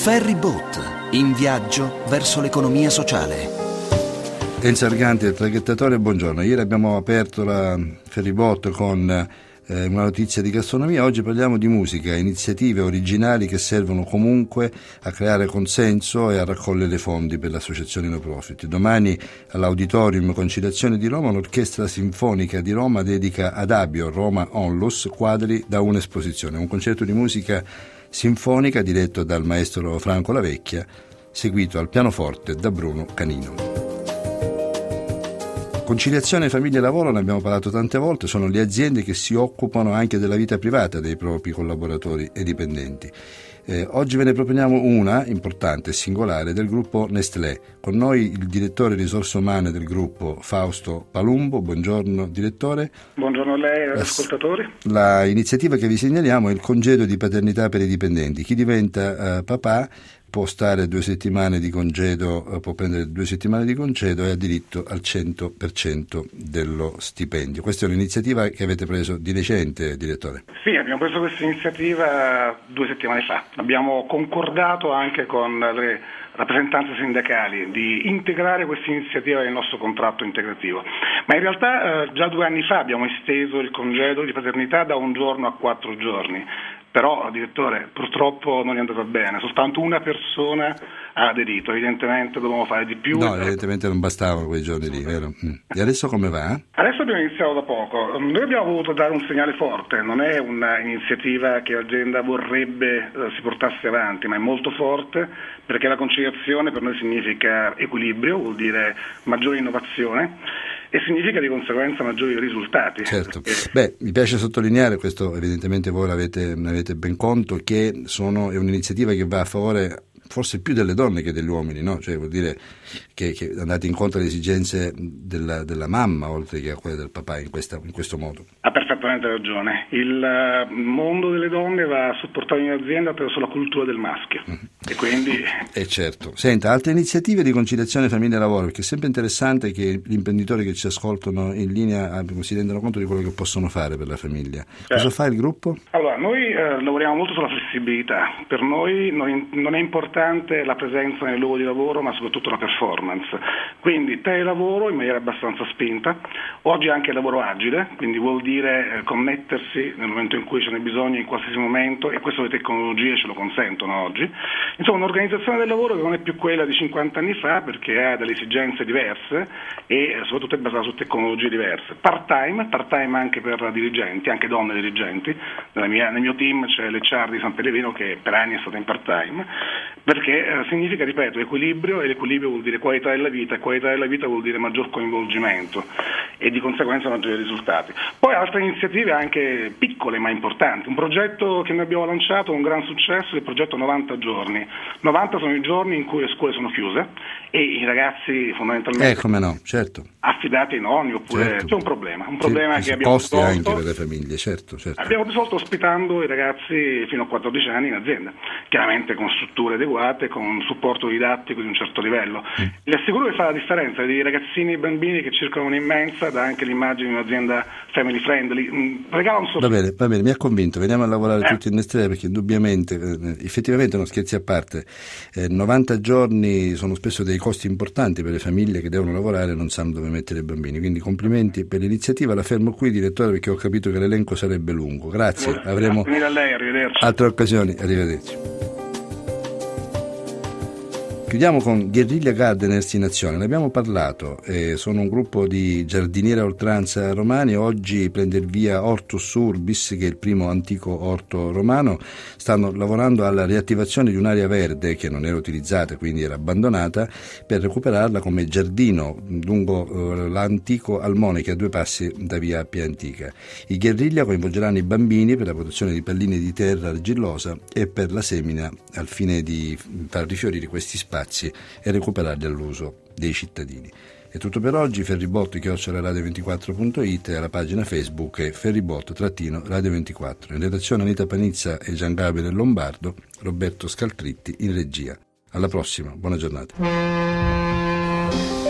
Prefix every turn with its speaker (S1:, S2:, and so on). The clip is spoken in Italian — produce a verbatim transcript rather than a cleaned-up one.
S1: Ferryboat, in viaggio verso l'economia sociale.
S2: Enzo Arganti, il traghettatore, buongiorno. Ieri abbiamo aperto la Ferryboat con eh, una notizia di gastronomia. Oggi parliamo di musica, iniziative originali che servono comunque a creare consenso e a raccogliere fondi per l'associazione no profit. Domani all'Auditorium Conciliazione di Roma l'Orchestra Sinfonica di Roma dedica ad Abio Roma Onlus quadri da un'esposizione, un concerto di musica sinfonica diretto dal maestro Franco Lavecchia, seguito al pianoforte da Bruno Canino. Conciliazione famiglia e lavoro, ne abbiamo parlato tante volte, sono le aziende che si occupano anche della vita privata dei propri collaboratori e dipendenti. Eh, oggi ve ne proponiamo una importante e singolare del gruppo Nestlé. Con noi il direttore risorse umane del gruppo Fausto Palumbo. Buongiorno direttore.
S3: Buongiorno a lei e agli ascoltatori.
S2: La iniziativa che vi segnaliamo è il congedo di paternità per i dipendenti. Chi diventa eh, papà può stare due settimane di congedo, può prendere due settimane di congedo e ha diritto al cento per cento dello stipendio. Questa è un'iniziativa che avete preso di recente, direttore?
S3: Sì, abbiamo preso questa iniziativa due settimane fa. Abbiamo concordato anche con le rappresentanze sindacali di integrare questa iniziativa nel nostro contratto integrativo. Ma in realtà eh, già due anni fa abbiamo esteso il congedo di paternità da un giorno a quattro giorni. Però, direttore, purtroppo non è andata bene, soltanto una persona ha aderito, evidentemente dovevamo fare di più.
S2: No, evidentemente non bastavano quei giorni lì, vero? E adesso come va?
S3: Adesso abbiamo iniziato da poco, noi abbiamo voluto dare un segnale forte, non è un'iniziativa che l'azienda vorrebbe eh, si portasse avanti, ma è molto forte perché la conciliazione per noi significa equilibrio, vuol dire maggiore innovazione. E significa di conseguenza maggiori risultati.
S2: Certo. Beh, mi piace sottolineare, questo evidentemente voi l'avete, ne avete ben conto, che sono, è un'iniziativa che va a favore forse più delle donne che degli uomini, no? Cioè vuol dire che, che andate incontro alle esigenze della, della mamma oltre che a quelle del papà in, questa, in questo modo.
S3: Ha perfettamente ragione. Il mondo delle donne va supportato in azienda attraverso la cultura del maschio. Mm-hmm. E quindi...
S2: Eh certo. Senta, altre iniziative di conciliazione famiglia e lavoro, perché è sempre interessante che gli imprenditori che ci ascoltano in linea si rendano conto di quello che possono fare per la famiglia. Certo. Cosa fa il gruppo?
S3: Allora, noi eh, lavoriamo molto sulla flessibilità. Per noi non, non è importante la presenza nel luogo di lavoro, ma soprattutto la performance. Quindi telelavoro in maniera abbastanza spinta, oggi anche lavoro agile, quindi vuol dire eh, connettersi nel momento in cui ce n'è bisogno, in qualsiasi momento, e questo le tecnologie ce lo consentono oggi. Insomma, un'organizzazione del lavoro che non è più quella di cinquanta anni fa, perché ha delle esigenze diverse e eh, soprattutto è basata su tecnologie diverse. Part-time, part-time anche per dirigenti, anche donne dirigenti. Nella mia, nel mio team c'è l'H R di San Pellegrino che per anni è stata in part-time, perché eh, significa, ripeto, equilibrio, e l'equilibrio vuol dire qualità della vita, e qualità della vita vuol dire maggior coinvolgimento e di conseguenza maggiori risultati. Poi altre iniziative anche piccole ma importanti. Un progetto che noi abbiamo lanciato, un gran successo, è il progetto novanta giorni. novanta sono i giorni in cui le scuole sono chiuse e i ragazzi fondamentalmente
S2: eh, come no, certo.
S3: affidati ai nonni, oppure certo. C'è un problema, un problema
S2: sì,
S3: che abbiamo
S2: costi
S3: risolto
S2: anche per le famiglie, certo, certo.
S3: Abbiamo risolto ospitando i ragazzi fino a quattordici anni in azienda, chiaramente con strutture adeguate, con un supporto didattico di un certo livello. Mm. Le assicuro che fa la differenza, dei ragazzini e bambini che circolano in mensa, dà anche l'immagine di un'azienda family friendly. Mm, regala un sorriso.
S2: Va bene, va bene, mi ha convinto, veniamo a lavorare eh. tutti in Nestlé, perché indubbiamente, eh, effettivamente, non scherzi a parte, eh, novanta giorni sono spesso dei costi importanti per le famiglie che devono lavorare e non sanno dove mettere i bambini, quindi complimenti per l'iniziativa. La fermo qui, direttore, perché ho capito che l'elenco sarebbe lungo. Grazie,
S3: Grazie.
S2: avremo
S3: a lei, arrivederci.
S2: Altre occasioni, arrivederci. Chiudiamo con Guerriglia Gardeners in Azione. Ne abbiamo parlato, eh, sono un gruppo di giardinieri a oltranza romani. Oggi prende il via Hortus Urbis, che è il primo antico orto romano. Stanno lavorando alla riattivazione di un'area verde che non era utilizzata, quindi era abbandonata, per recuperarla come giardino lungo eh, l'antico Almone, che è a due passi da via Appia Antica. I Guerriglia coinvolgeranno i bambini per la produzione di palline di terra argillosa e per la semina, al fine di far rifiorire questi spazi e recuperarli all'uso dei cittadini. È tutto per oggi. Ferribot chiocciola radio ventiquattro punto it e alla pagina Facebook è Ferribot radio ventiquattro. In redazione Anita Panizza e Gian Gabriele Lombardo, Roberto Scaltritti in regia. Alla prossima, buona giornata.